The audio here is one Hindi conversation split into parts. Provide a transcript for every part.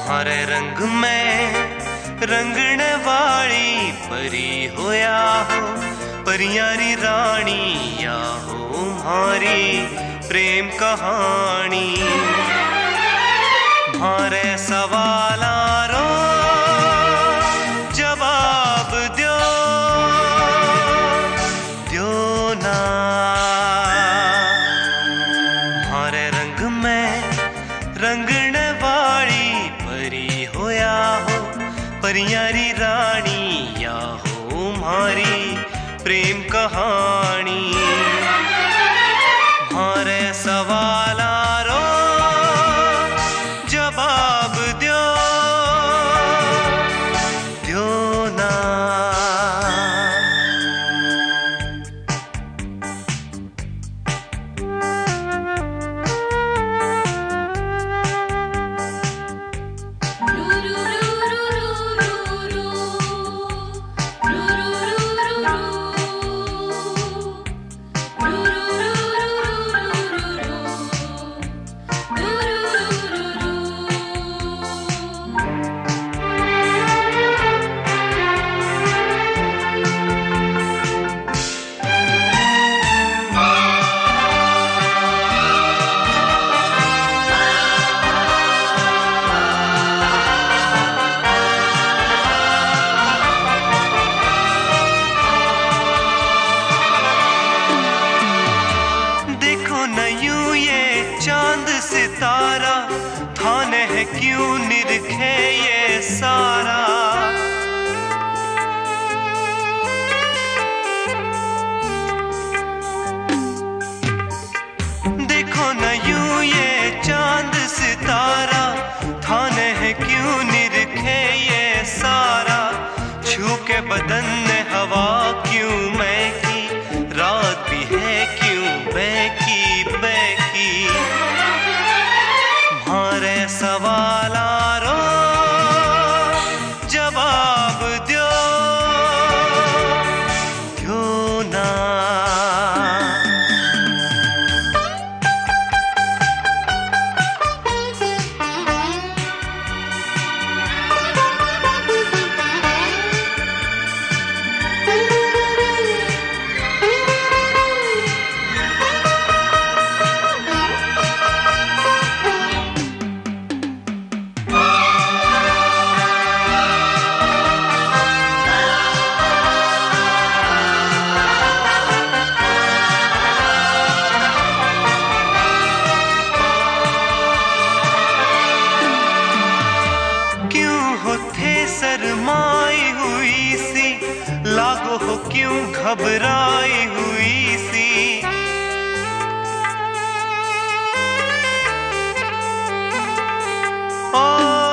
हरे रंग में रंगने वाली परी होया हो, परियारी रानी या हो हमारी प्रेम कहानी। हमारे सवालारो जवाब द्यो ना। हमारे रंग में रंगने वाली परी होया हो, परियारी रानी या हो हमारी प्रेम कहानी। हमारे सवालारो जवाब द्यो ना। चांद सितारा थाने है क्यों निरखे ये सारा। देखो न यूं ये चांद सितारा थाने है क्यों निरखे ये सारा। छू के बदन ने हवा क्यों महकी, रात भी है क्यों बहकी बहकी। हमारे सवालारो जवाब द्यो ना। शर्माई हुई सी लागो हो क्यों घबराई हुई सी। ओ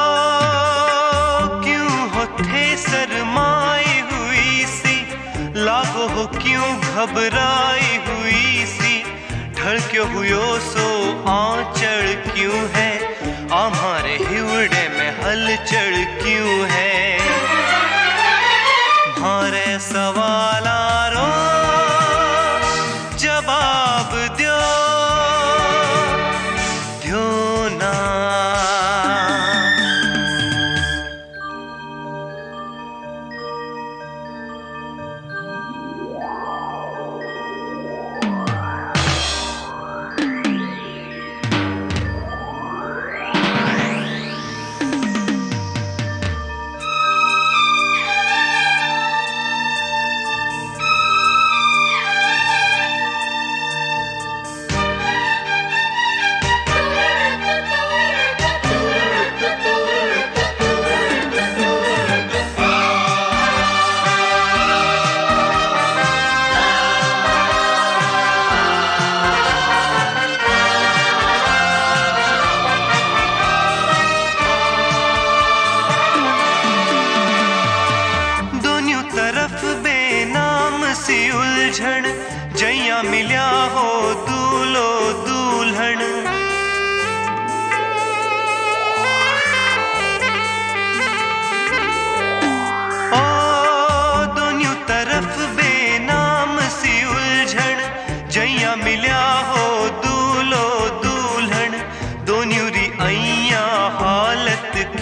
क्यों हो थे शर्माई हुई सी लागो हो क्यों घबराई हुई सी। ढड़क्यो हुयो सो आंचल क्यों है, हमारे हिवड़े में हलचल क्यों है। हमारे सवालारो जवाब द्यो ना।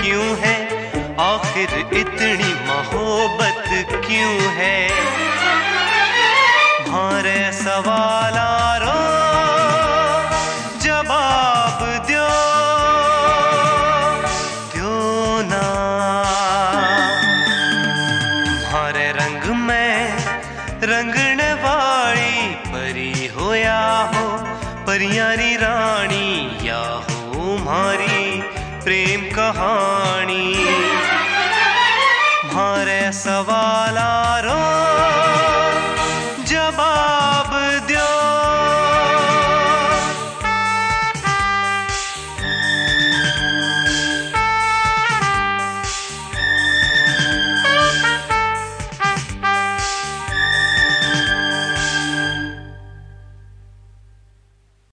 क्यों है, आखिर इतनी मोहब्बत क्यों है। मारे सवालारो जवाब दो ना। मारे रंग में रंगने वाली परी हो या हो परियारी रानी, या हो हमारी प्रेम कहानी।